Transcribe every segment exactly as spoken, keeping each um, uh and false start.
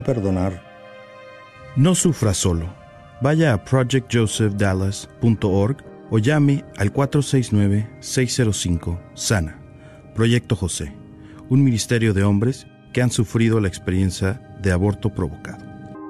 perdonar. No sufra solo. Vaya a project joseph dallas punto org o llame al cuatro seis nueve, seis cero cinco, S A N A. Proyecto José, un ministerio de hombres que han sufrido la experiencia de aborto provocado.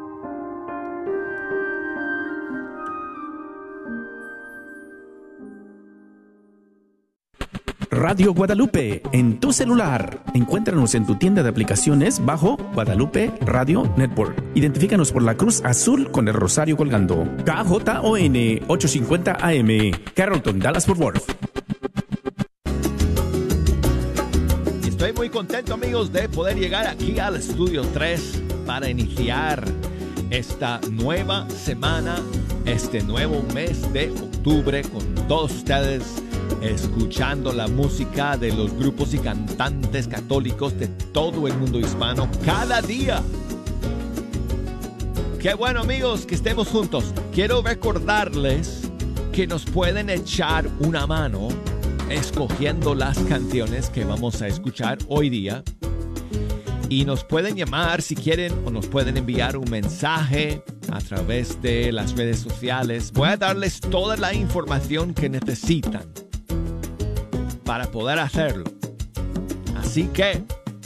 Radio Guadalupe, en tu celular. Encuéntranos en tu tienda de aplicaciones bajo Guadalupe Radio Network. Identifícanos por la cruz azul con el rosario colgando. K J O N ochocientos cincuenta A M, Carrollton, Dallas-Fort Worth. Estoy muy contento, amigos, de poder llegar aquí al Estudio tres para iniciar esta nueva semana, este nuevo mes de octubre con todos ustedes, escuchando la música de los grupos y cantantes católicos de todo el mundo hispano cada día. Qué bueno, amigos, que estemos juntos. Quiero recordarles que nos pueden echar una mano escogiendo las canciones que vamos a escuchar hoy día. Y nos pueden llamar si quieren o nos pueden enviar un mensaje a través de las redes sociales. Voy a darles toda la información que necesitan para poder hacerlo. Así que,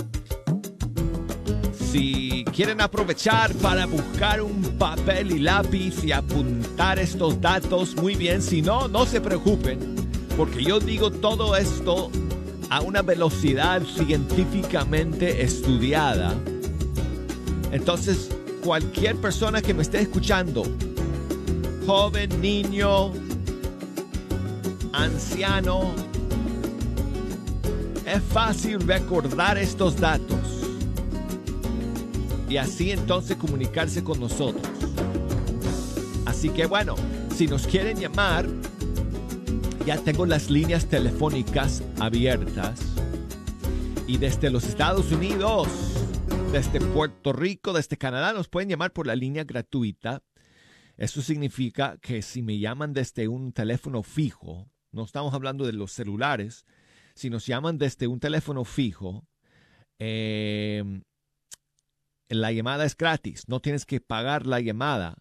si quieren aprovechar para buscar un papel y lápiz y apuntar estos datos, muy bien. Si no, no se preocupen, porque yo digo todo esto a una velocidad científicamente estudiada. Entonces, cualquier persona que me esté escuchando, joven, niño, anciano, es fácil recordar estos datos y así entonces comunicarse con nosotros. Así que bueno, si nos quieren llamar, ya tengo las líneas telefónicas abiertas. Y desde los Estados Unidos, desde Puerto Rico, desde Canadá, nos pueden llamar por la línea gratuita. Eso significa que si me llaman desde un teléfono fijo, no estamos hablando de los celulares, si nos llaman desde un teléfono fijo, eh, la llamada es gratis. No tienes que pagar la llamada.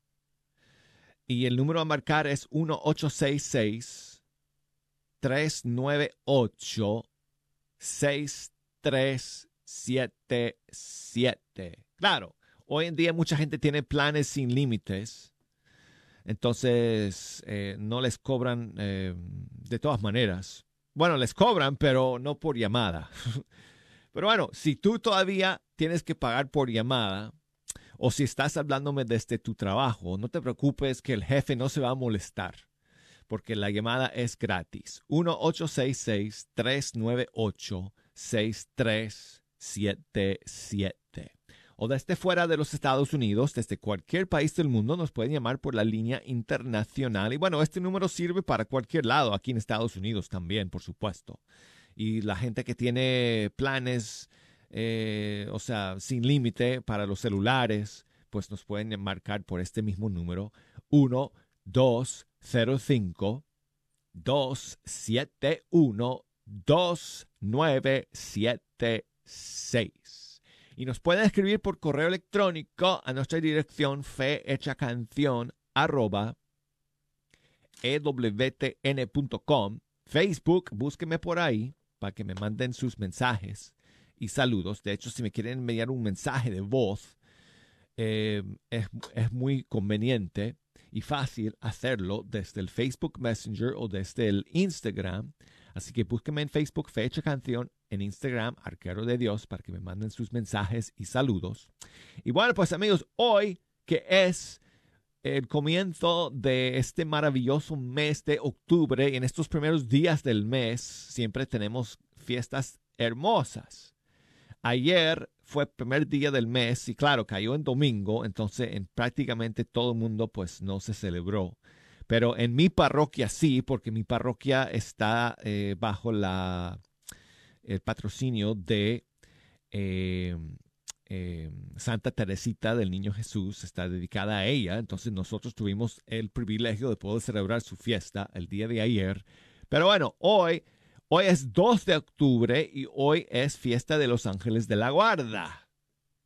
Y el número a marcar es uno ocho seis seis, tres nueve ocho, seis tres siete siete. Claro, hoy en día mucha gente tiene planes sin límites. Entonces, eh, no les cobran eh, de todas maneras. Bueno, les cobran, pero no por llamada. Pero bueno, si tú todavía tienes que pagar por llamada, o si estás hablándome desde tu trabajo, no te preocupes que el jefe no se va a molestar, porque la llamada es gratis. uno ocho seis seis, tres nueve ocho, seis tres siete siete. O desde fuera de los Estados Unidos, desde cualquier país del mundo, nos pueden llamar por la línea internacional. Y bueno, este número sirve para cualquier lado, aquí en Estados Unidos también, por supuesto. Y la gente que tiene planes, eh, o sea, sin límite para los celulares, pues nos pueden marcar por este mismo número, uno dos cero cinco, dos siete uno, dos nueve siete seis. Y nos pueden escribir por correo electrónico a nuestra dirección fehechacanción arroba ewtn punto com. Facebook, búsquenme por ahí para que me manden sus mensajes y saludos. De hecho, si me quieren enviar un mensaje de voz, eh, es, es muy conveniente y fácil hacerlo desde el Facebook Messenger o desde el Instagram. Así que búsquenme en Facebook, Fecha Canción, en Instagram, Arquero de Dios, para que me manden sus mensajes y saludos. Y bueno, pues amigos, hoy que es el comienzo de este maravilloso mes de octubre, y en estos primeros días del mes siempre tenemos fiestas hermosas. Ayer fue el primer día del mes y claro, cayó en domingo, entonces en prácticamente todo el mundo pues no se celebró. Pero en mi parroquia sí, porque mi parroquia está eh, bajo la, el patrocinio de eh, eh, Santa Teresita del Niño Jesús, está dedicada a ella. Entonces nosotros tuvimos el privilegio de poder celebrar su fiesta el día de ayer. Pero bueno, hoy, hoy es dos de octubre y hoy es fiesta de los Ángeles de la Guarda.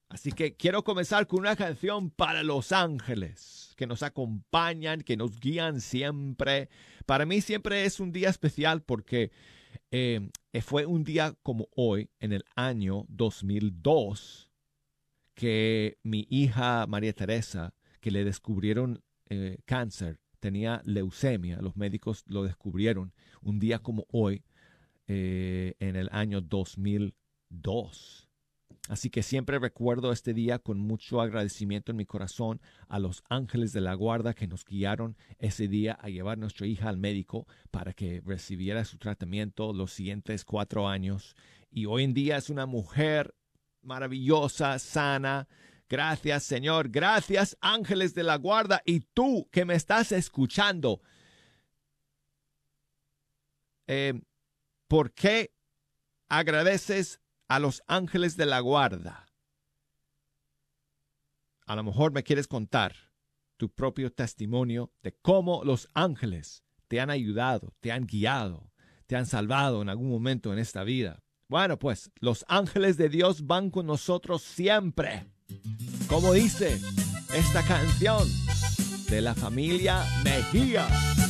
Así que quiero comenzar con una canción para los ángeles que nos acompañan, que nos guían siempre. Para mí siempre es un día especial porque eh, fue un día como hoy, en el año dos mil dos, que mi hija María Teresa, que le descubrieron eh, cáncer, tenía leucemia. Los médicos lo descubrieron un día como hoy, eh, en el año dos mil dos. Así que siempre recuerdo este día con mucho agradecimiento en mi corazón a los ángeles de la guarda que nos guiaron ese día a llevar a nuestra hija al médico para que recibiera su tratamiento los siguientes cuatro años. Y hoy en día es una mujer maravillosa, sana. Gracias, Señor. Gracias, ángeles de la guarda. Y tú que me estás escuchando, eh, ¿por qué agradeces a los ángeles de la guarda? A lo mejor me quieres contar tu propio testimonio de cómo los ángeles te han ayudado, te han guiado, te han salvado en algún momento en esta vida. Bueno, pues los ángeles de Dios van con nosotros siempre. Como dice esta canción de la familia Mejía.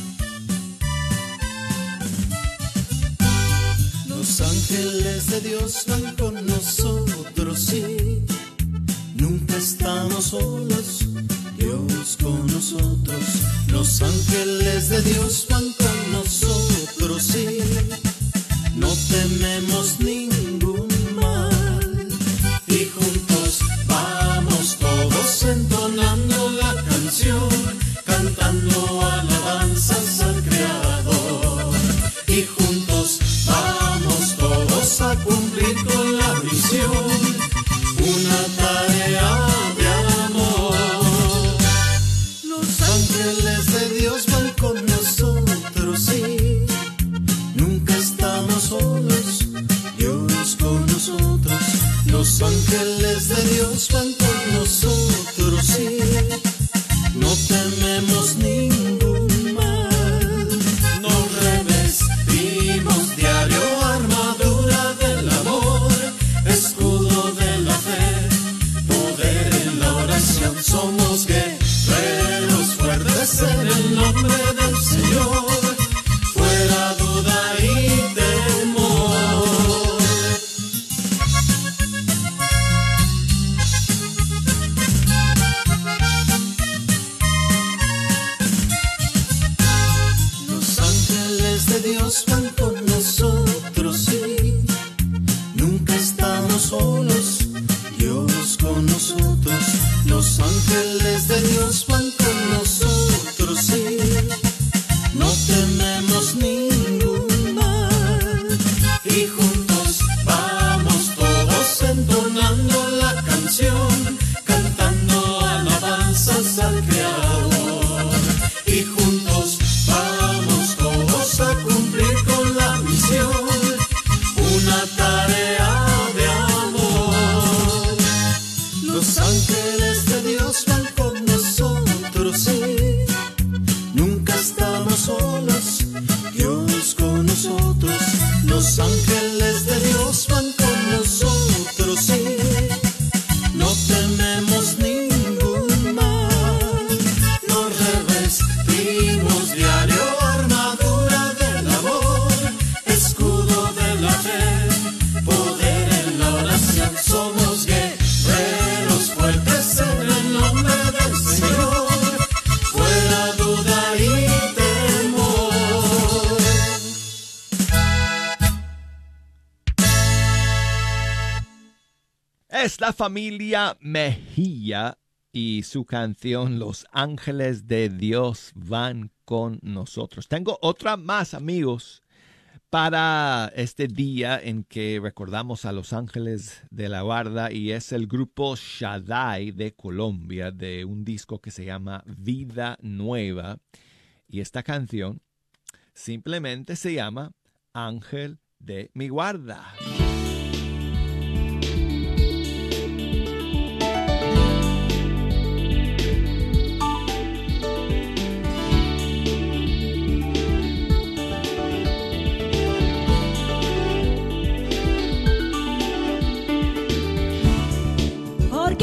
Los ángeles de Dios van con nosotros, sí. Nunca estamos solos, Dios con nosotros. Los ángeles de Dios van con nosotros, sí. No tememos ningún mal. Y juntos vamos todos entonando la canción, cantando alabanzas al Creador. Y juntos vamos todos a cumplir con la misión, una tarea de amor. Los ángeles de Dios van con nosotros, sí. Nunca estamos solos, Dios con nosotros. Los ángeles de Dios van con nosotros, sí. No tememos ningún mal. Nos revestimos diario armadura del amor, escudo de la fe, poder en la oración. Somos guerreros fuertes en el nombre del Señor, fuera duda y temor. Los ángeles de Dios van con nosotros, sí. Nunca estamos solos, Dios con nosotros. Los ángeles de Dios van con nosotros, sí. No tememos ningún mal. Y juntos vamos todos entonando la canción, cantando alabanzas al Creador. Y juntos vamos todos a cumplir con la misión, una tarea de amor. Los ángeles de Dios van con nosotros, sí. Nunca estamos solos, Dios con nosotros. Los ángeles de Dios van con nosotros, sí. No tememos ningún mal. Nos revestimos diario armadura del amor, escudo de la fe, poder en la oración. Somos guerreros fuertes en el nombre del Señor, fuera duda y temor. Es la familia Mejía y su canción Los ángeles de Dios van con nosotros. Tengo otra más, amigos, para este día en que recordamos a los ángeles de la guarda, y es el grupo Shaddai de Colombia, de un disco que se llama Vida Nueva, y esta canción simplemente se llama Ángel de mi guarda. Por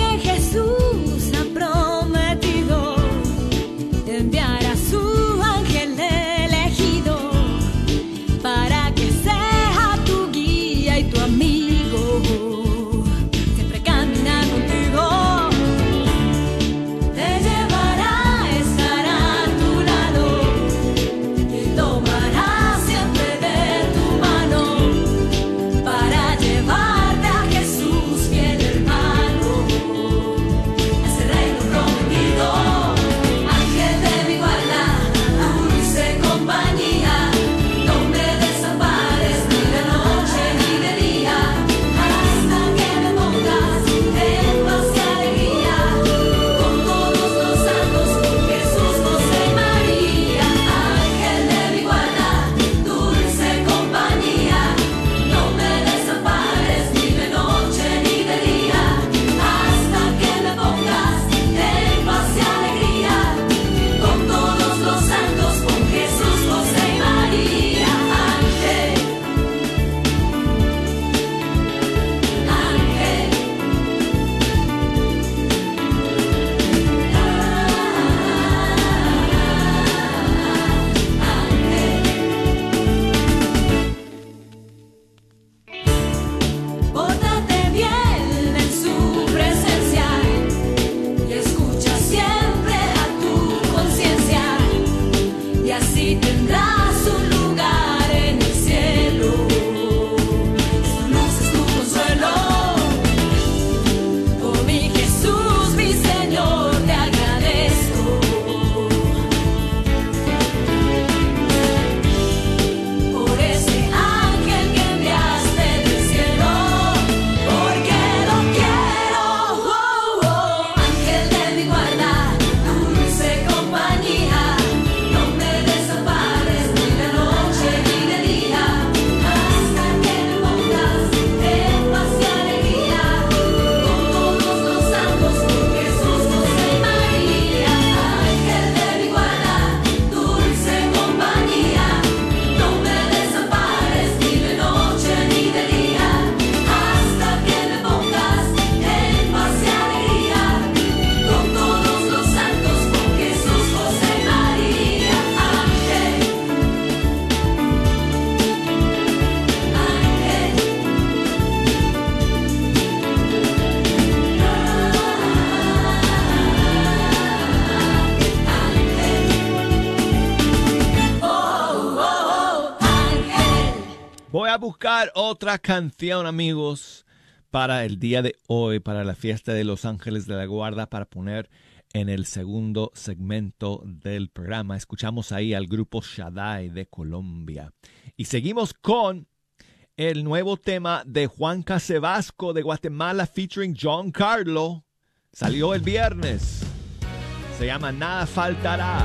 buscar otra canción, amigos, para el día de hoy, para la fiesta de los Ángeles de la Guarda, para poner en el segundo segmento del programa. Escuchamos ahí al grupo Shaddai de Colombia. Y seguimos con el nuevo tema de Juan Casevasco de Guatemala featuring John Carlo. Salió el viernes. Se llama Nada Faltará.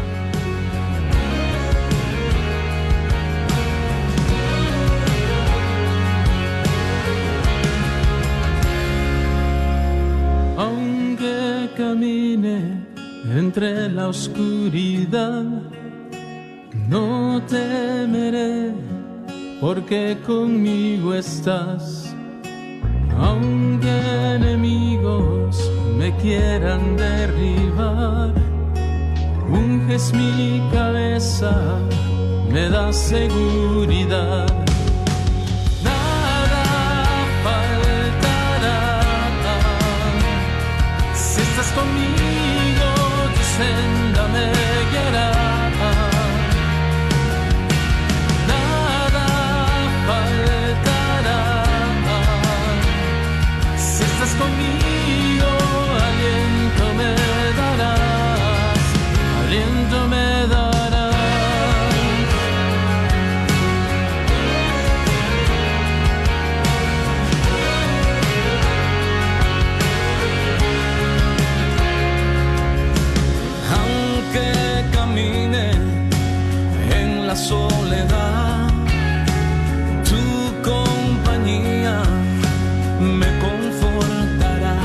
Aunque camine entre la oscuridad, no temeré, porque conmigo estás. Aunque enemigos me quieran derribar, unges mi cabeza, me das seguridad. Estás conmigo, tu senda me guiará. Nada faltará. Si estás conmigo, aliento me darás. Aliento me darás. En la soledad, tu compañía me confortará.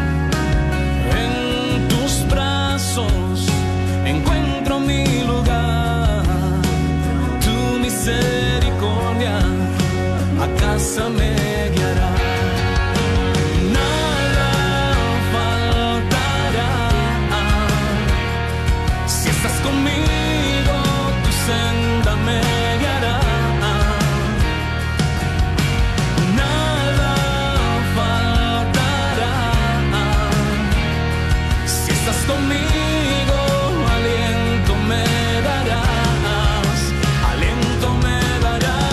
En tus brazos encuentro mi lugar. Tu misericordia a casa me guiará. Nada faltará si estás conmigo. Senda me guiará. Nada faltará. Si estás conmigo, aliento me darás. Aliento me darás.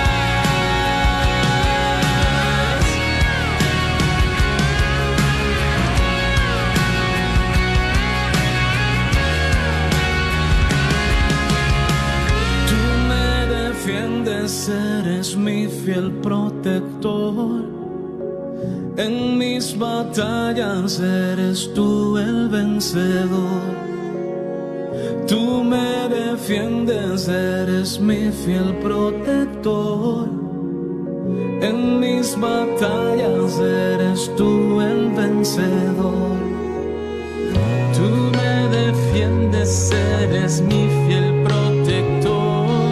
Eres mi fiel protector. En mis batallas eres tú el vencedor. Tú me defiendes, eres mi fiel protector. En mis batallas eres tú el vencedor. Tú me defiendes, eres mi fiel protector.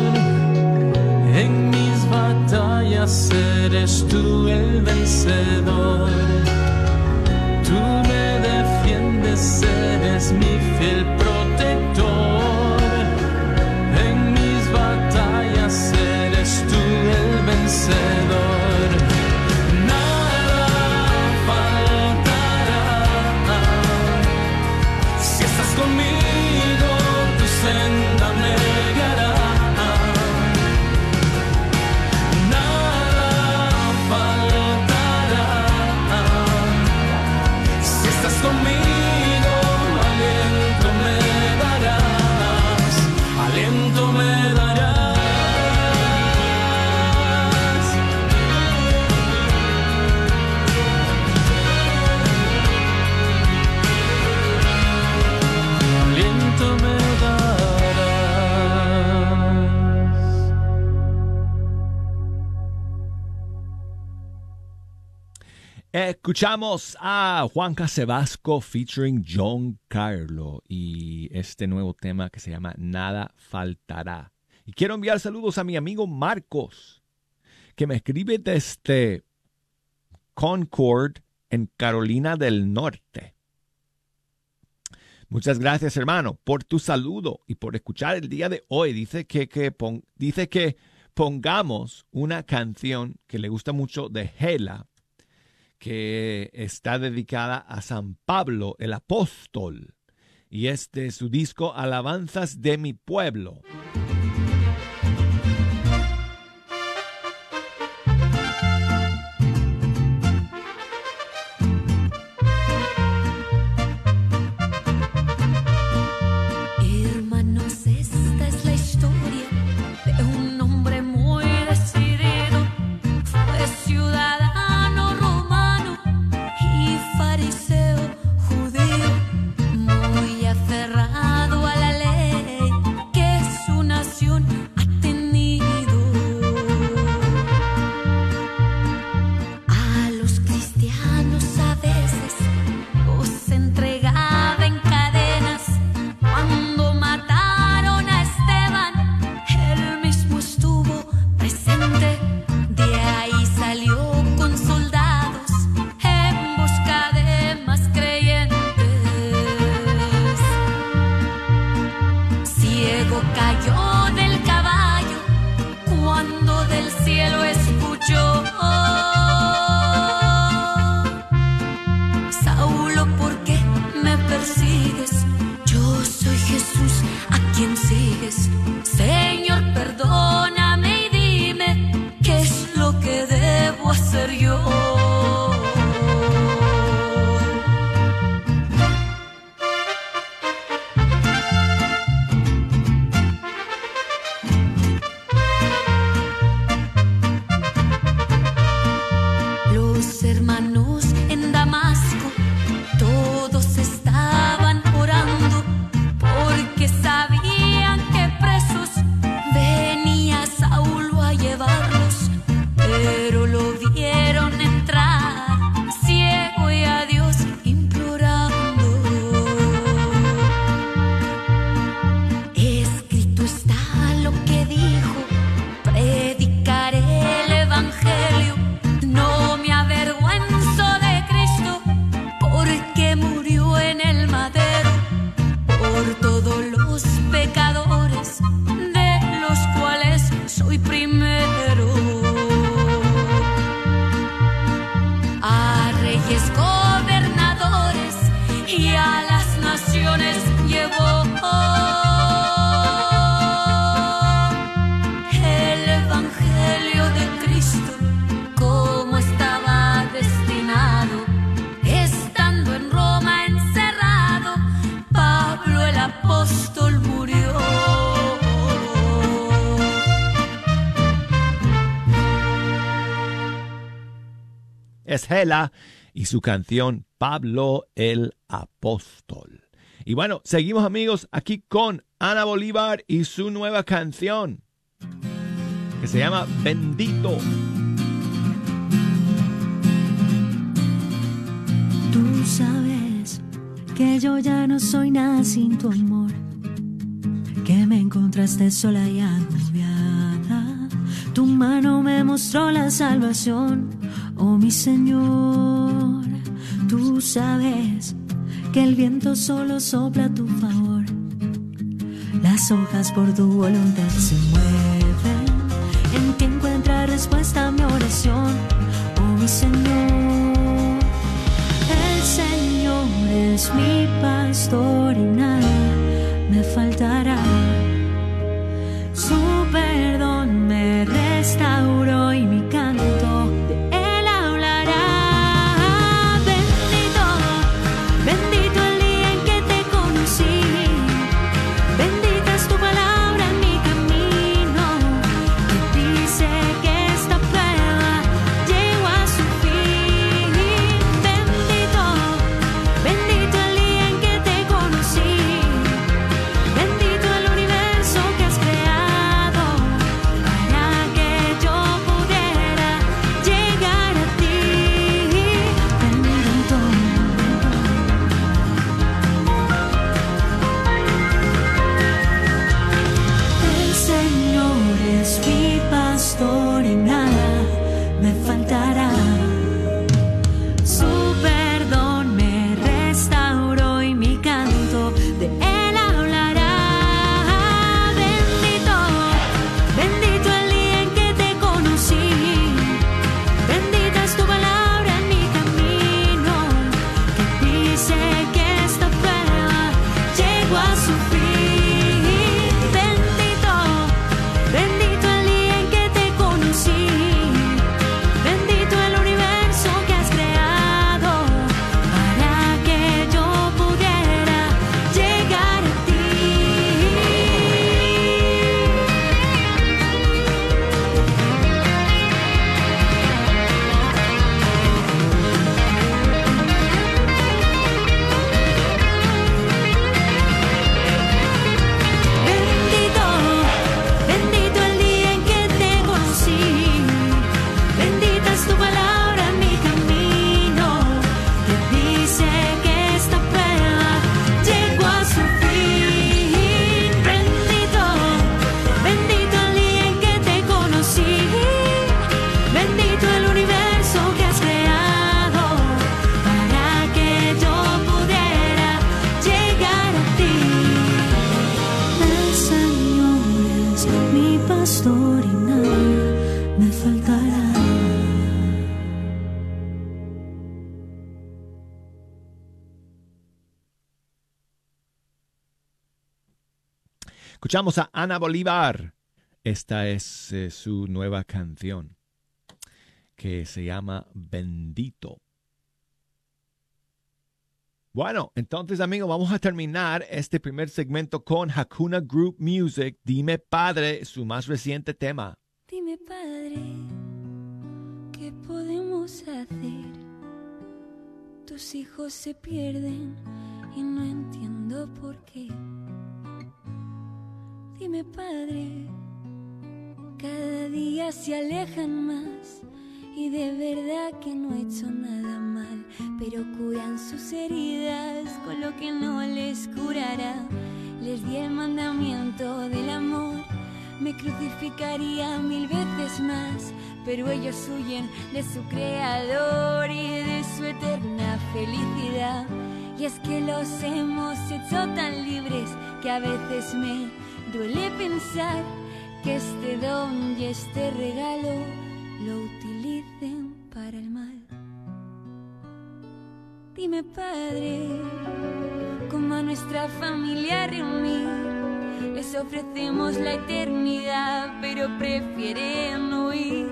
En mis batallas eres tú el vencedor. Tú me defiendes, eres mi fiel protector. En mis batallas eres tú el vencedor. Nada faltará. Si estás conmigo, tu senda me guiará. Conmigo, aliento me darás, aliento me darás. Aliento me darás. Escuchamos a Juan Casevasco featuring John Carlo y este nuevo tema que se llama Nada Faltará. Y quiero enviar saludos a mi amigo Marcos, que me escribe desde Concord, en Carolina del Norte. Muchas gracias, hermano, por tu saludo y por escuchar el día de hoy. Dice que, que, pon, dice que pongamos una canción que le gusta mucho de Gela, que está dedicada a San Pablo el Apóstol, y es de su disco Alabanzas de mi Pueblo. pecadores, de los cuales soy primero. A reyes, gobernadores y a las naciones llevó el evangelio de Cristo como estaba destinado. Estando en Roma encerrado, Pablo el apóstol murió. Es Hela y su canción Pablo el Apóstol. Y bueno, seguimos amigos aquí con Ana Bolívar y su nueva canción que se llama Bendito. Tú sabes que yo ya no soy nada sin tu amor, que me encontraste sola y agobiada. Tu mano me mostró la salvación, oh mi Señor. Tú sabes que el viento solo sopla a tu favor, las hojas por tu voluntad se mueven. En ti encuentra respuesta a mi oración, oh mi Señor. El Señor es mi pastor y nada me faltará. Su perdón me restauró y mi canto de Él hablará. Bendito, bendito el día en que te conocí. Bendita es tu palabra en mi camino, que dice que esta prueba llegó a su fin. Bendito, bendito el día en que te conocí. Bendito el universo que has creado para que yo pudiera llegar a ti. Bendito. El Señor es mi pastor y nada me faltará. Su perdón me restauró y mi canto de Él hablará. Bendito, bendito el día en que te conocí. Bendita es tu palabra en mi camino, que dice que esta prueba llegó a su fin. Bendito, bendito el día en que te conocí. Bendito el universo que has creado para que yo pudiera llegar a ti. Bendito, bendito el día en que te conocí. Bendita es tu palabra en mi camino, que dice que esta prueba llegó a su fin. Bendito, bendito el día en que te conocí. Bendito el universo que has creado para que yo pudiera llegar a ti. El Señor es mi pastor y nada me faltará. Escuchamos a Ana Bolívar. Esta es eh, su nueva canción que se llama Bendito. Bueno, entonces amigos, vamos a terminar este primer segmento con Hakuna Group Music. Dime Padre, su más reciente tema. Dime, Padre, ¿qué podemos hacer? Tus hijos se pierden y no entiendo por qué. Dime, Padre, cada día se alejan más y de verdad que no he hecho nada mal, pero curan sus heridas con lo que no les curará. Les di el mandamiento del amor, me crucificaría mil veces más, pero ellos huyen de su creador y de su eterna felicidad. Y Y es que los hemos hecho tan libres que a veces me duele pensar que este don y este regalo lo utilicen para el mal. Dime, Padre, cómo a nuestra familia reunir. Les ofrecemos la eternidad, pero prefieren huir.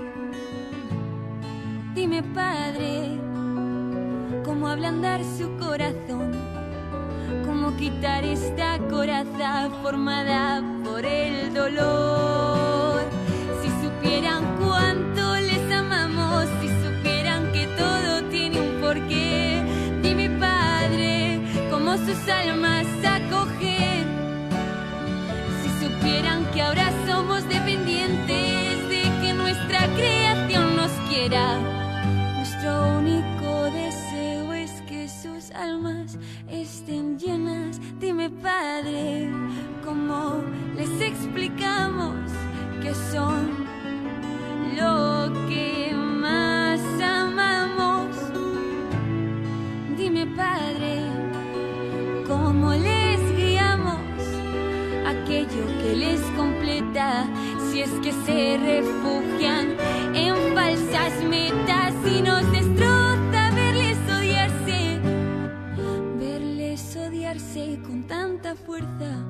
Dime, Padre, cómo ablandar su corazón, cómo quitar esta coraza formada por el dolor. Si supieran cuánto les amamos, si supieran que todo tiene un porqué. Dime, Padre, cómo sus almas acogen. Si supieran que ahora somos dependientes de que nuestra creación nos quiera. Nuestro único deseo es que sus almas estén llenas. Dime, Padre, ¿cómo les explicamos que son lo que más amamos? Dime, Padre, ¿cómo les guiamos aquello que les completa? Si es que se refugian en falsas metas y nos destroza verles odiarse, verles odiarse con tanta fuerza.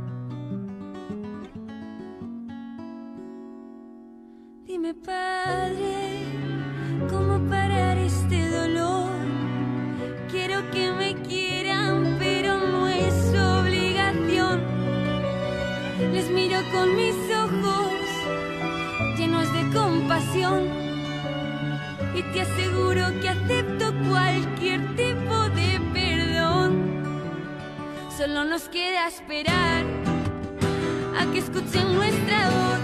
Dime, Padre, ¿cómo parar este dolor? Quiero que me quieran, pero no es obligación. Les miro con mis ojos llenos de compasión y te aseguro que acepto cualquier tipo de perdón. Solo nos queda esperar a que escuchen nuestra voz.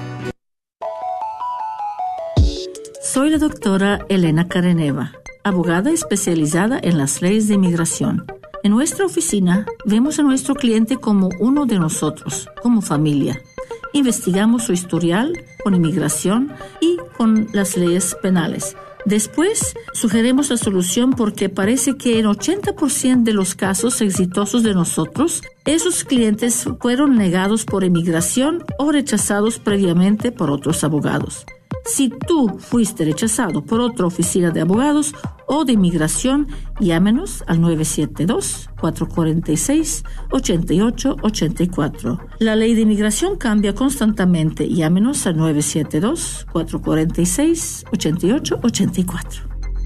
Soy la doctora Elena Careneva, abogada especializada en las leyes de inmigración. En nuestra oficina vemos a nuestro cliente como uno de nosotros, como familia. Investigamos su historial con inmigración y con las leyes penales. Después, sugerimos la solución porque parece que en ochenta por ciento de los casos exitosos de nosotros, esos clientes fueron negados por inmigración o rechazados previamente por otros abogados. Si tú fuiste rechazado por otra oficina de abogados o de inmigración, llámenos al nueve siete dos, cuatro cuatro seis, ocho ocho ocho cuatro. La ley de inmigración cambia constantemente. Llámenos al nueve siete dos, cuatro cuatro seis, ocho ocho ocho cuatro.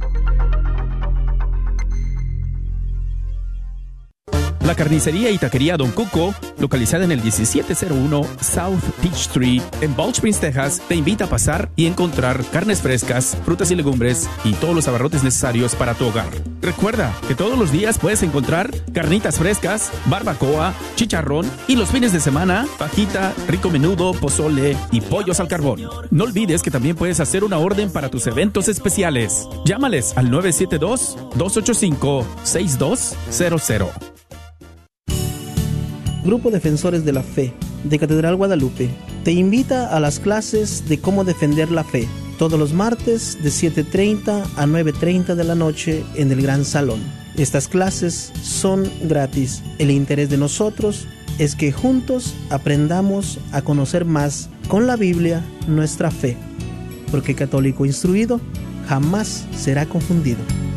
La carnicería y taquería Don Cuco, localizada en el diecisiete cero uno South Peachtree en Balch Springs, Texas, te invita a pasar y encontrar carnes frescas, frutas y legumbres y todos los abarrotes necesarios para tu hogar. Recuerda que todos los días puedes encontrar carnitas frescas, barbacoa, chicharrón y los fines de semana, fajita, rico menudo, pozole y pollos al carbón. No olvides que también puedes hacer una orden para tus eventos especiales. Llámales al nueve siete dos, dos ocho cinco, seis dos cero cero. Grupo Defensores de la Fe de Catedral Guadalupe te invita a las clases de cómo defender la fe todos los martes de siete treinta a nueve treinta de la noche en el Gran Salón. Estas clases son gratis. El interés de nosotros es que juntos aprendamos a conocer más con la Biblia nuestra fe, porque católico instruido jamás será confundido.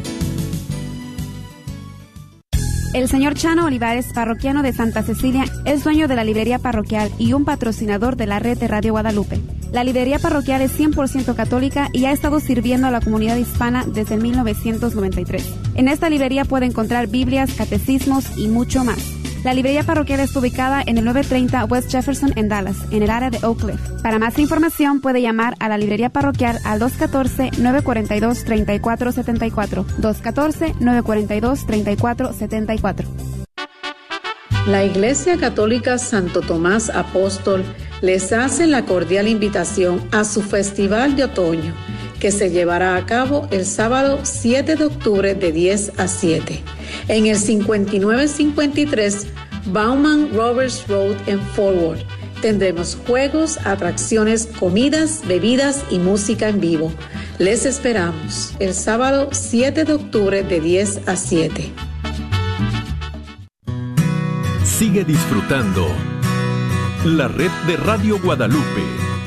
El señor Chano Olivares, parroquiano de Santa Cecilia, es dueño de la librería parroquial y un patrocinador de la red de Radio Guadalupe. La librería parroquial es cien por ciento católica y ha estado sirviendo a la comunidad hispana desde mil novecientos noventa y tres. En esta librería puede encontrar Biblias, catecismos y mucho más. La librería parroquial está ubicada en el novecientos treinta West Jefferson en Dallas, en el área de Oak Cliff. Para más información puede llamar a la librería parroquial al dos uno cuatro, nueve cuatro dos, tres cuatro siete cuatro, dos uno cuatro, nueve cuatro dos, tres cuatro siete cuatro. La Iglesia Católica Santo Tomás Apóstol les hace la cordial invitación a su Festival de Otoño, que se llevará a cabo el sábado siete de octubre de diez a siete, en el cincuenta y nueve cincuenta y tres Bauman Roberts Road en Forward. Tendremos juegos, atracciones, comidas, bebidas y música en vivo. Les esperamos el sábado siete de octubre de diez a siete. Sigue disfrutando la red de Radio Guadalupe.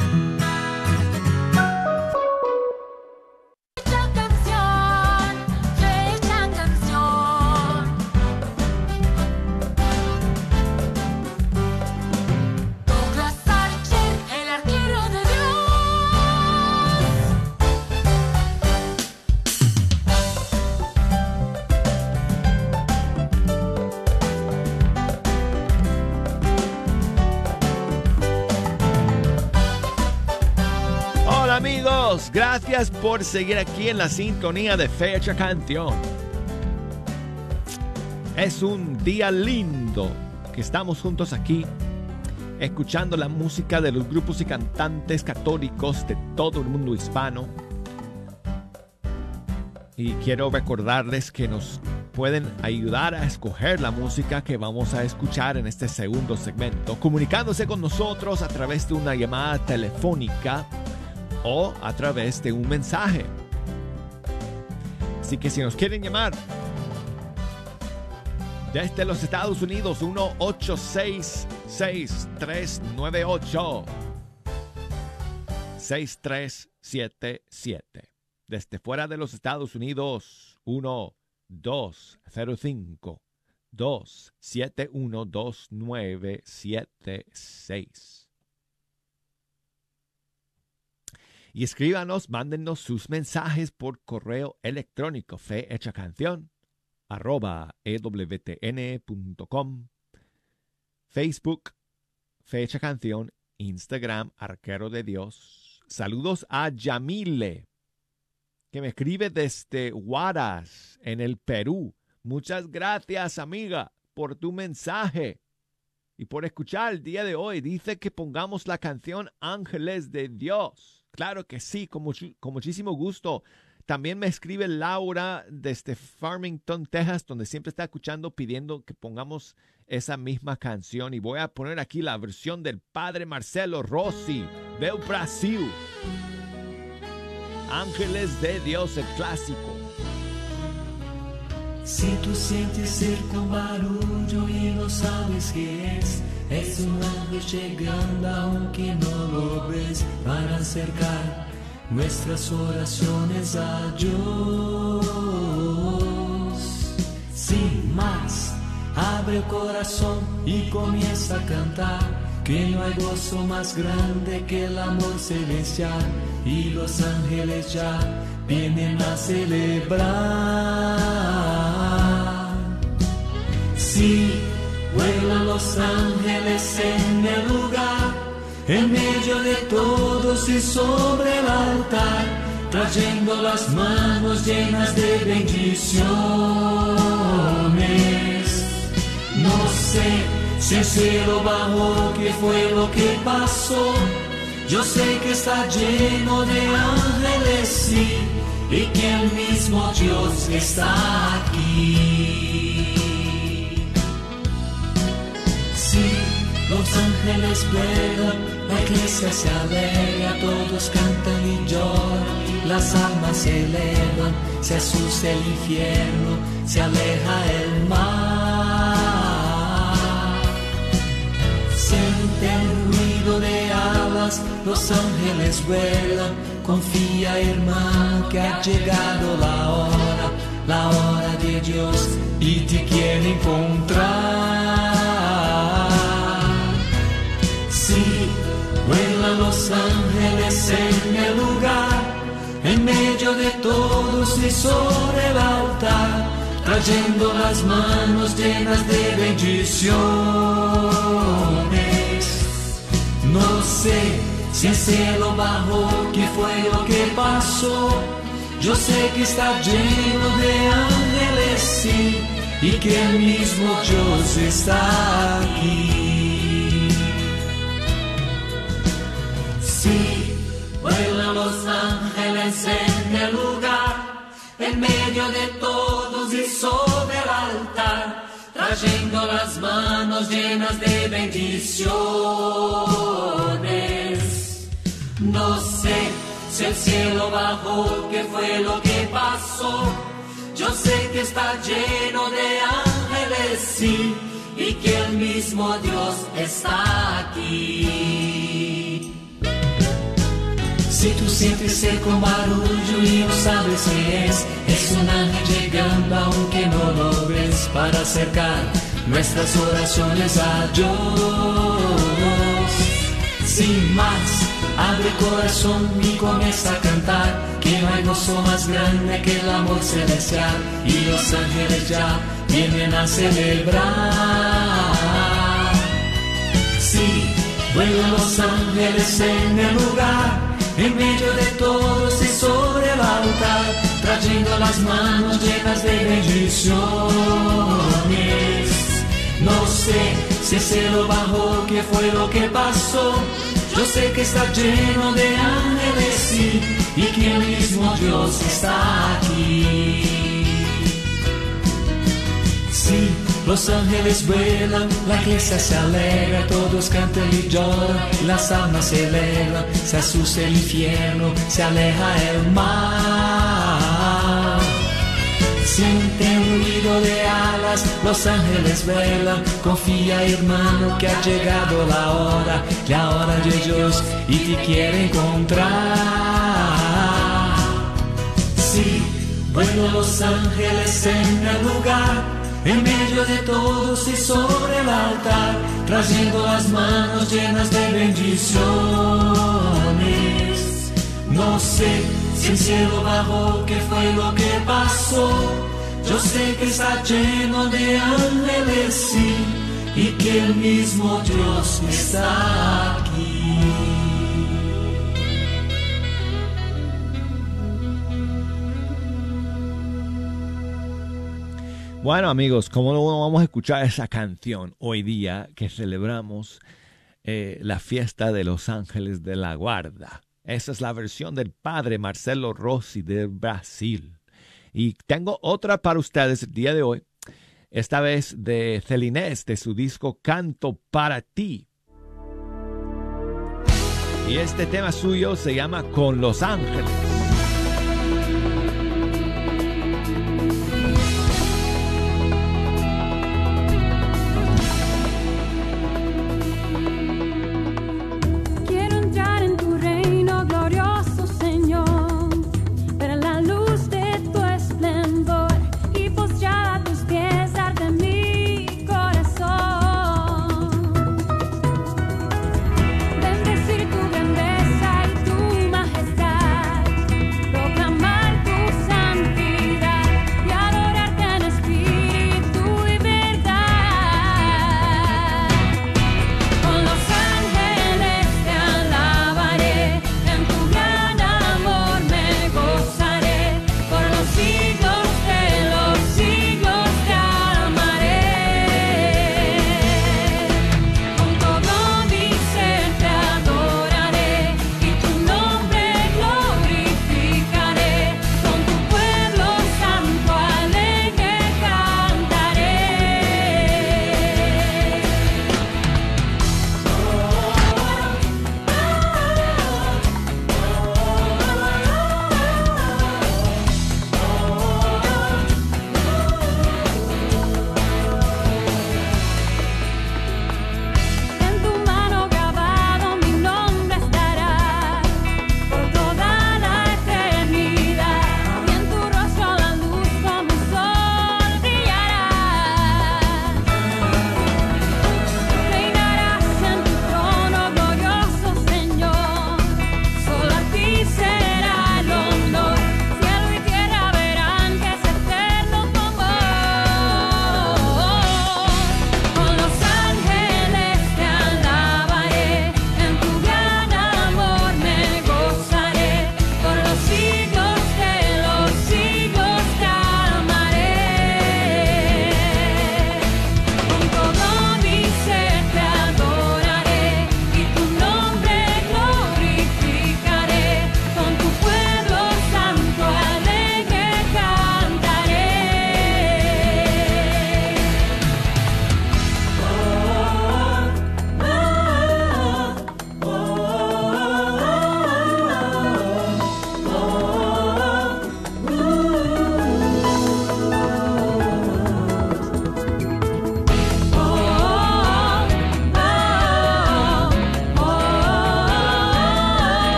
Gracias por seguir aquí en la sintonía de Fecha Canción. Es un día lindo que estamos juntos aquí, escuchando la música de los grupos y cantantes católicos de todo el mundo hispano. Y quiero recordarles que nos pueden ayudar a escoger la música que vamos a escuchar en este segundo segmento, comunicándose con nosotros a través de una llamada telefónica o a través de un mensaje. Así que si nos quieren llamar desde los Estados Unidos, uno ocho seis seis, tres nueve ocho, seis tres siete siete. Desde fuera de los Estados Unidos, uno dos cero cinco, dos siete uno, dos nueve siete seis. Y escríbanos, mándennos sus mensajes por correo electrónico fehechacanción arroba e w t n punto com, Facebook Fecha Canción, Instagram Arquero de Dios. Saludos a Yamile, que me escribe desde Huaraz, en el Perú. Muchas gracias, amiga, por tu mensaje y por escuchar el día de hoy. Dice que pongamos la canción Ángeles de Dios. Claro que sí, con, much- con muchísimo gusto. También me escribe Laura desde Farmington, Texas, donde siempre está escuchando, pidiendo que pongamos esa misma canción. Y voy a poner aquí la versión del padre Marcelo Rossi, del Brasil. Ángeles de Dios, el clásico. Si tú sientes cerca un barullo y no sabes qué es, es un ángel llegando aunque no lo ves, para acercar nuestras oraciones a Dios. Sin más, abre el corazón y comienza a cantar, que no hay gozo más grande que el amor celestial, y los ángeles ya vienen a celebrar. Sí, vuelan los ángeles en el lugar, en medio de todos y sobre el altar, trayendo las manos llenas de bendiciones. No sé si el cielo bajó, qué fue lo que pasó. Yo sé que está lleno de ángeles, sí, y que el mismo Dios está aquí. Sí, los ángeles vuelan, la iglesia se alegra, todos cantan y lloran, las almas se elevan, se asusta el infierno, se aleja el mar. Siente el ruido de alas, los ángeles vuelan, confía, hermano, que ha llegado la hora, la hora de Dios, y te quiere encontrar. Sí, vuelan los ángeles en el lugar, en medio de todos y sobre el altar, trayendo las manos llenas de bendiciones. No sé si el cielo bajó, qué fue lo que pasó. Yo sé que está lleno de ángeles, sí, y que el mismo Dios está aquí. Sí, vuelan los ángeles en el lugar, en medio de todos y sobre el altar, trayendo las manos llenas de bendiciones. No sé si el cielo bajó, qué fue lo que pasó. Yo sé que está lleno de ángeles, sí, y que el mismo Dios está aquí. Si tú sientes eco, barullo y no sabes qué es, es un ángel llegando aunque no lo ves, para acercar nuestras oraciones a Dios. Sin más, abre corazón y comienza a cantar, que no hay gozo más grande que el amor celestial, y los ángeles ya vienen a celebrar. Sí, vuelan los ángeles en el lugar, en medio de todos y sobre el altar, trayendo las manos llenas de bendiciones. No sé si el cielo bajó, qué fue lo que pasó. Yo sé que está lleno de ángeles, sí, y que el mismo Dios está aquí. Sí, los ángeles vuelan, la iglesia se alegra, todos cantan y lloran, las almas se elevan, se asusta el infierno, se aleja el mar. Siente un ruido de alas, los ángeles vuelan, confía hermano que ha llegado la hora, la hora de Dios y te quiere encontrar. Sí, vuelan los ángeles en el lugar, en medio de todos y sobre el altar, trayendo las manos llenas de bendiciones. No sé si el cielo bajó, qué fue lo que pasó. Yo sé que está lleno de ángeles, sí, y que el mismo Dios está aquí. Bueno, amigos, ¿cómo no vamos a escuchar esa canción hoy día que celebramos eh, la fiesta de los ángeles de la guarda? Esa es la versión del padre Marcelo Rossi de Brasil. Y tengo otra para ustedes el día de hoy, esta vez de Celinés, de su disco Canto para ti. Y este tema suyo se llama Con los Ángeles. Bendecir tu grandeza y tu majestad.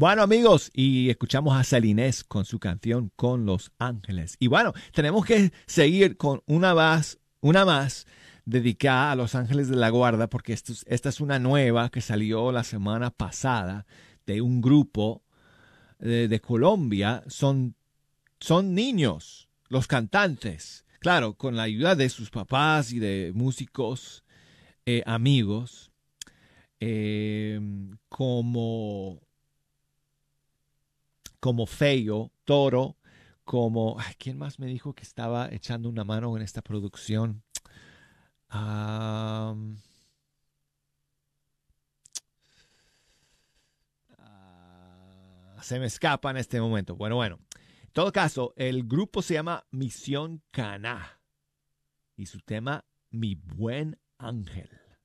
Bueno, amigos, y escuchamos a Celinés con su canción Con los Ángeles. Y bueno, tenemos que seguir con una más, una más dedicada a los Ángeles de la Guarda, porque esto, esta es una nueva que salió la semana pasada de un grupo de, de Colombia. Son, son niños, los cantantes. Claro, con la ayuda de sus papás y de músicos eh, amigos, eh, como, como Feyo, Toro, como... Ay, ¿quién más me dijo que estaba echando una mano en esta producción? Um, uh, se me escapa en este momento. Bueno, bueno. En todo caso, el grupo se llama Misión Caná y su tema Mi Buen Ángel.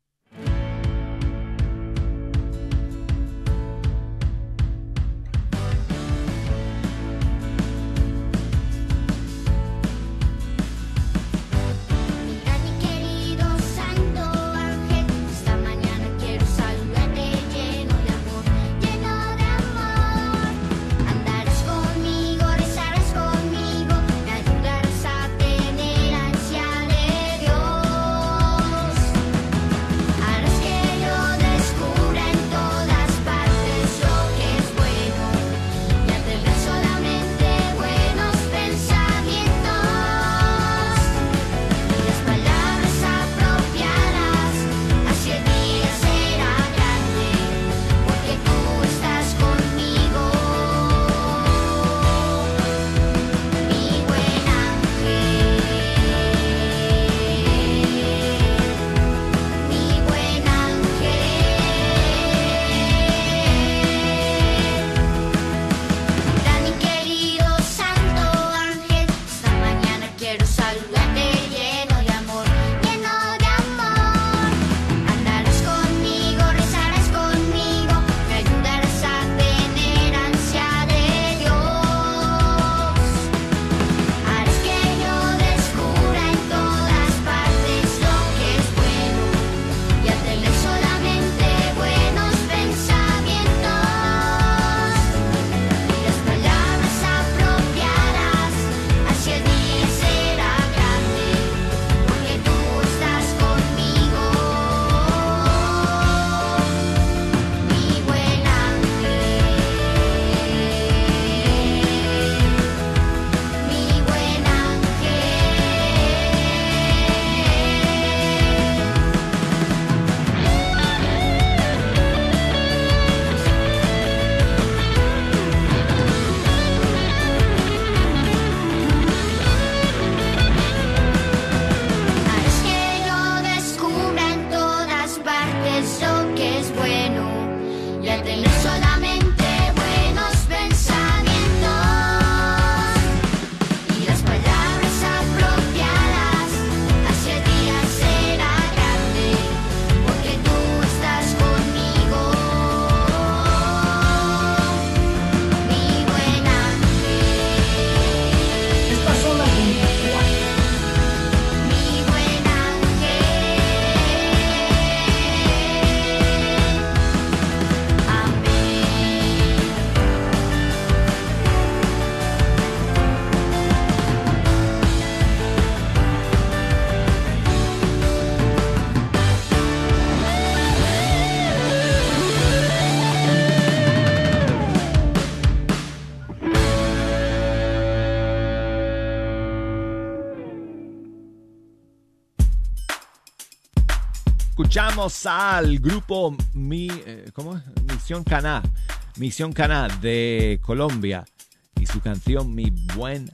Escuchamos al grupo Mi, eh, ¿cómo? Misión Caná, Misión Caná de Colombia y su canción Mi Buen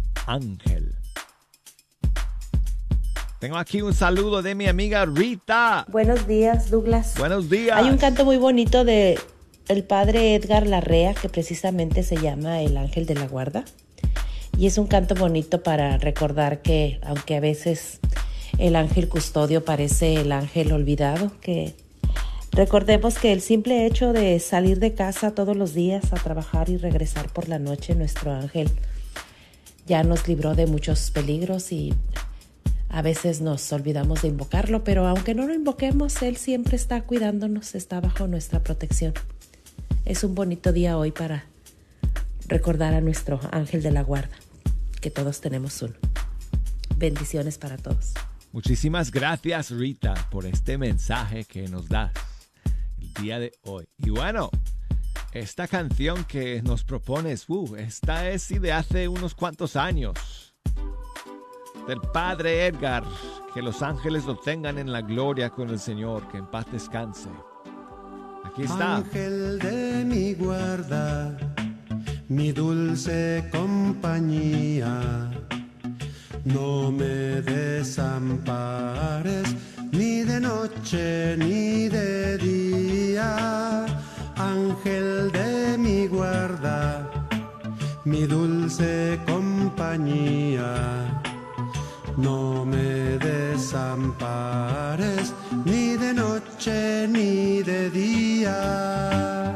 Ángel. Tengo aquí un saludo de mi amiga Rita. Buenos días, Douglas. Buenos días. Hay un canto muy bonito de el padre Edgar Larrea que precisamente se llama El Ángel de la Guarda. Y es un canto bonito para recordar que, aunque a veces el ángel custodio parece el ángel olvidado, que recordemos que el simple hecho de salir de casa todos los días a trabajar y regresar por la noche, nuestro ángel ya nos libró de muchos peligros y a veces nos olvidamos de invocarlo, pero aunque no lo invoquemos, él siempre está cuidándonos, está bajo nuestra protección. es un bonito día hoy para recordar a nuestro ángel de la guarda, que todos tenemos uno. Bendiciones para todos. Muchísimas gracias, Rita, por este mensaje que nos das el día de hoy. Y bueno, esta canción que nos propones, uh, esta es de hace unos cuantos años, del Padre Edgar. Que los ángeles lo tengan en la gloria con el Señor, que en paz descanse. Aquí está. Ángel de mi guarda, mi dulce compañía, no me desampares ni de noche ni de día. Ángel de mi guarda, mi dulce compañía, no me desampares ni de noche ni de día.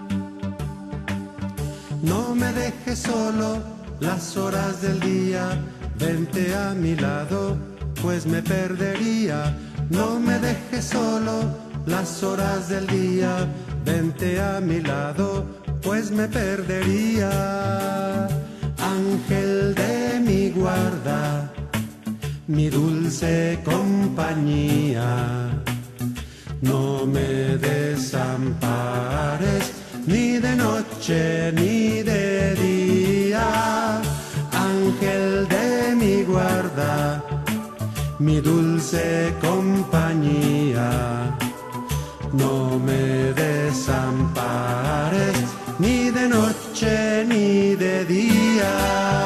No me dejes solo las horas del día, vente a mi lado, pues me perdería. No me dejes solo las horas del día, vente a mi lado, pues me perdería. Ángel de mi guarda, mi dulce compañía, no me desampares ni de noche ni de día. Ángel de mi guarda, mi dulce compañía, no me desampares ni de noche ni de día.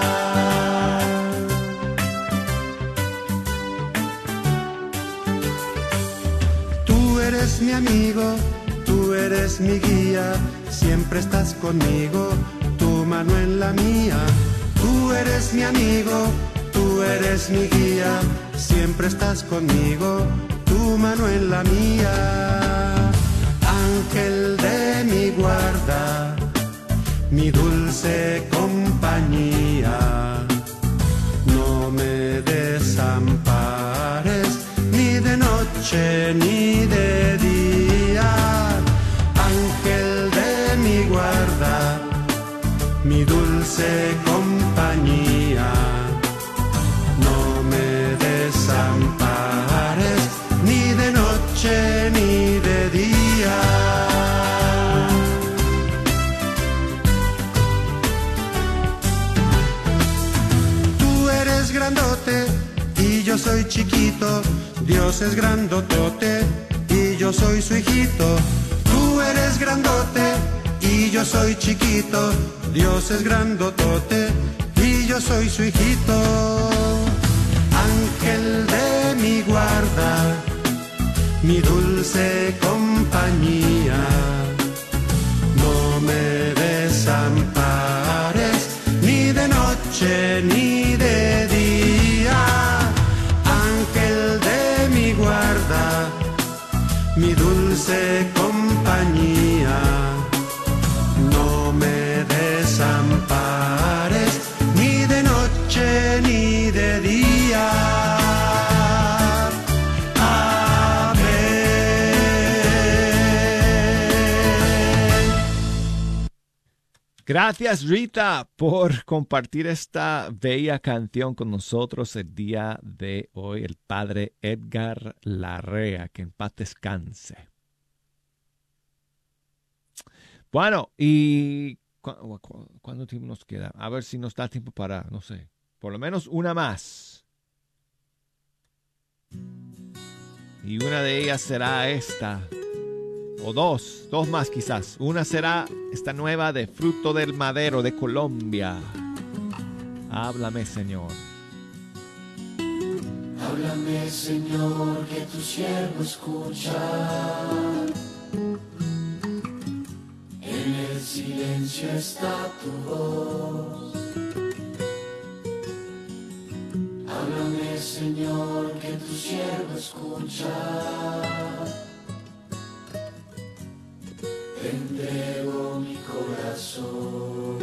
Tú eres mi amigo, tú eres mi guía, siempre estás conmigo, tu mano en la mía. Tú eres mi amigo, tú eres mi guía, siempre estás conmigo, tu mano en la mía. Ángel de mi guarda, mi dulce compañía, no me desampares ni de noche ni de día. Ángel de mi guarda, mi dulce compañía, no me desampares ni de noche ni de día. Tú eres grandote y yo soy chiquito, Dios es grandotote y yo soy su hijito. Tú eres grandote y yo soy chiquito, Dios es grandotote y yo soy su hijito. Ángel de mi guarda, mi dulce compañía, no me desampares ni de noche ni de día. Ángel de mi guarda, mi dulce compañía, no me desampares ni de noche ni de día. Amén. Gracias, Rita, por compartir esta bella canción con nosotros el día de hoy. El Padre Edgar Larrea, que en paz descanse. Bueno, y ¿cu- cu- ¿cuánto tiempo nos queda? A ver si nos da tiempo para, no sé, por lo menos una más. Y una de ellas será esta. O dos, dos más quizás. Una será esta nueva de Fruto del Madero de Colombia. Háblame, Señor. Háblame, Señor, que tu siervo escucha. En el silencio está tu voz. Háblame, Señor, que tu siervo escucha. Te entrego mi corazón.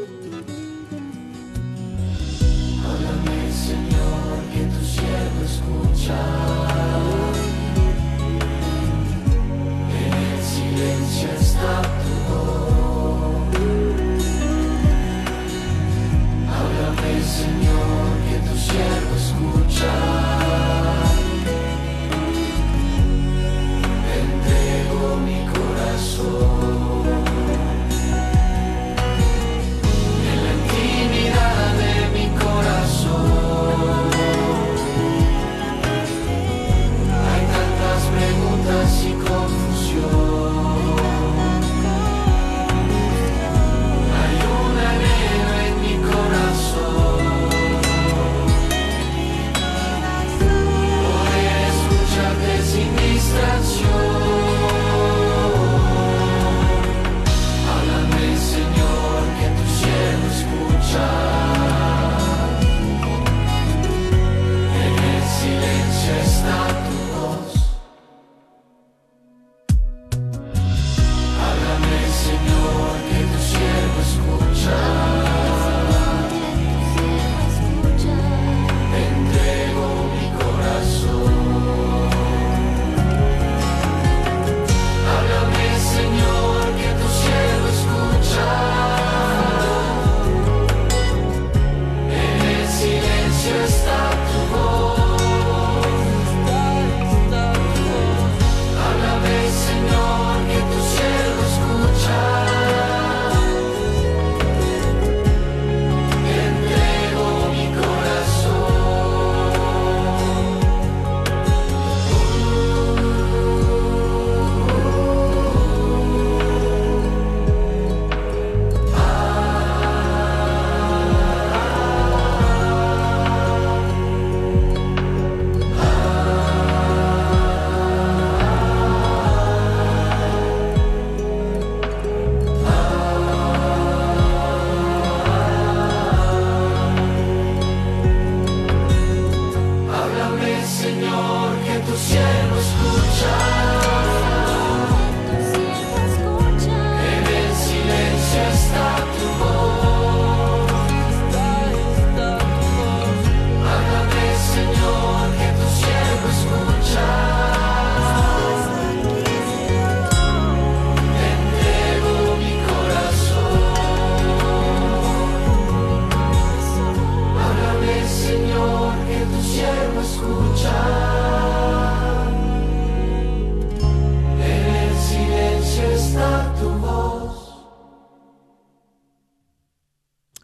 Háblame, Señor, que tu siervo escucha. En el silencio está tu voz.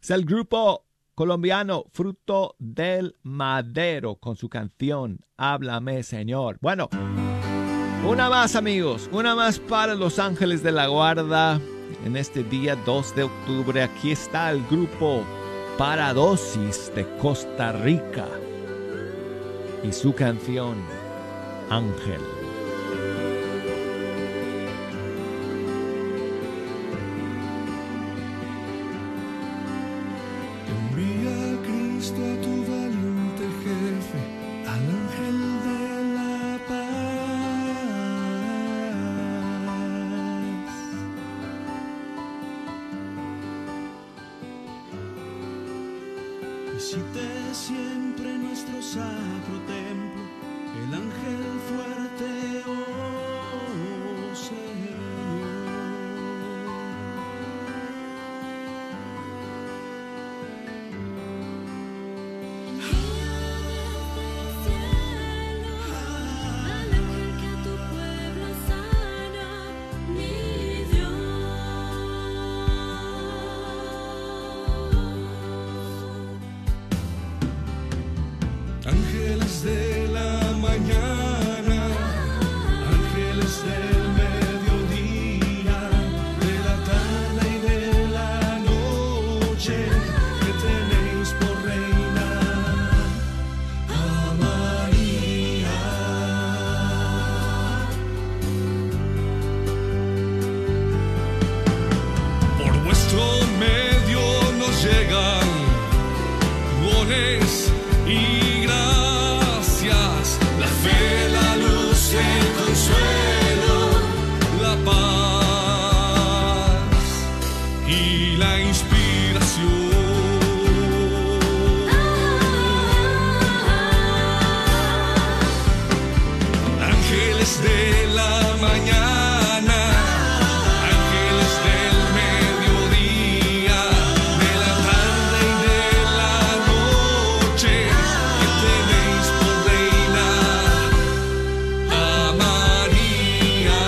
Es el grupo colombiano Fruto del Madero con su canción Háblame, Señor. Bueno, una más, amigos, una más para Los Ángeles de la Guarda en este día dos de octubre. Aquí está el grupo Paradosis de Costa Rica y su canción Ángel. Visite siempre nuestro sacro templo, el ángel fuerte, oh Señor. Al ángel que a tu pueblo sana, mi Dios. Ángeles de la mañana, ángeles del mediodía, de la tarde y de la noche, que tenéis por reina a María. Por vuestro medio nos llegan dones y gracias, la fe, la luz, el consuelo, la paz y la inspiración. Ángeles de la mañana, ángeles del mediodía, de la tarde y de la noche, que tenéis por reina a María.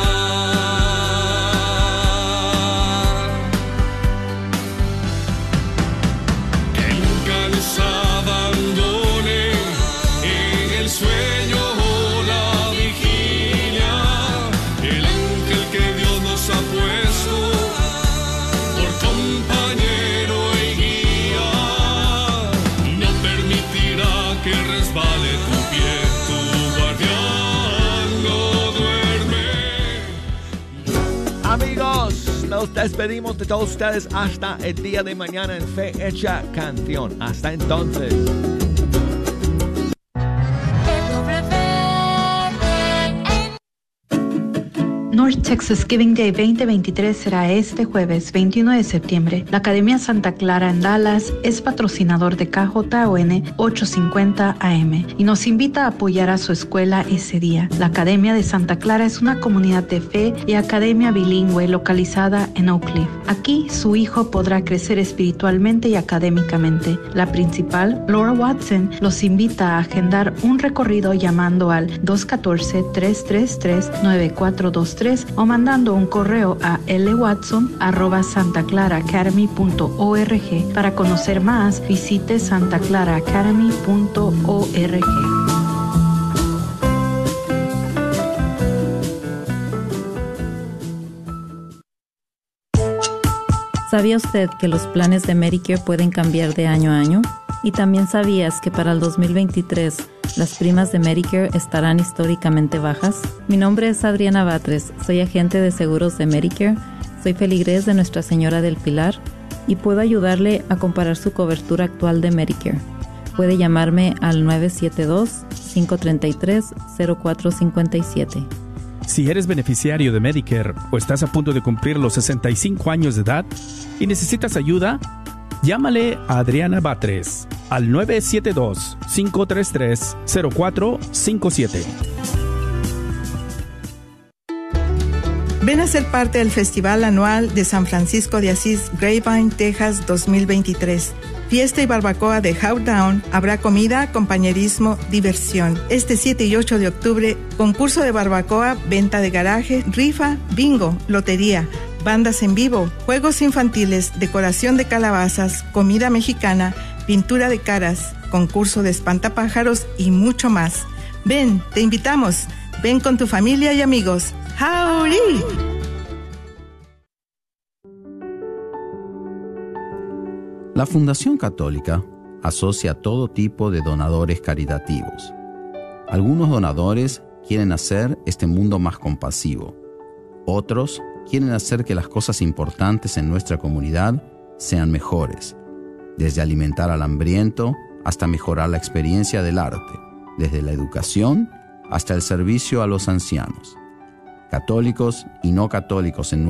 Que nunca nos abandone en el sueño o la vigilia, el ángel que Dios nos ha puesto por compañero y guía, no permitirá que resbale tu pie, tu guardián no duerme. Amigos, nos despedimos de todos ustedes hasta el día de mañana en Fe Hecha Canción. Hasta entonces. North Texas Giving Day veinte veintitrés será este jueves veintiuno de septiembre. La Academia Santa Clara en Dallas es patrocinador de K J O N ochocientos cincuenta A M y nos invita a apoyar a su escuela ese día. La Academia de Santa Clara es una comunidad de fe y academia bilingüe localizada en Oak Cliff. Aquí su hijo podrá crecer espiritualmente y académicamente. La principal, Laura Watson, los invita a agendar un recorrido llamando al dos uno cuatro, tres tres tres, nueve cuatro dos tres o mandando un correo a lwatson arroba santaclaraacademy punto org. Para conocer más, visite santaclaraacademy punto org. ¿Sabía usted que los planes de Medicare pueden cambiar de año a año? ¿Y también sabías que para el dos mil veintitrés las primas de Medicare estarán históricamente bajas? Mi nombre es Adriana Batres, soy agente de seguros de Medicare, soy feligrés de Nuestra Señora del Pilar y puedo ayudarle a comparar su cobertura actual de Medicare. Puede llamarme al nueve siete dos, cinco tres tres, cero cuatro cinco siete. Si eres beneficiario de Medicare o estás a punto de cumplir los sesenta y cinco años de edad y necesitas ayuda, llámale a Adriana Batres al nueve siete dos, cinco tres tres, cero cuatro cinco siete. Ven a ser parte del Festival Anual de San Francisco de Asís, Grapevine, Texas dos mil veintitrés. Fiesta y barbacoa de Howdown. Habrá comida, compañerismo, diversión. Este siete y ocho de octubre, concurso de barbacoa, venta de garaje, rifa, bingo, lotería, bandas en vivo, juegos infantiles, decoración de calabazas, comida mexicana, pintura de caras, concurso de espantapájaros y mucho más. Ven, te invitamos. Ven con tu familia y amigos. ¡Howdy! La Fundación Católica asocia todo tipo de donadores caritativos. Algunos donadores quieren hacer este mundo más compasivo. Otros quieren hacer que las cosas importantes en nuestra comunidad sean mejores, desde alimentar al hambriento hasta mejorar la experiencia del arte, desde la educación hasta el servicio a los ancianos. Católicos y no católicos en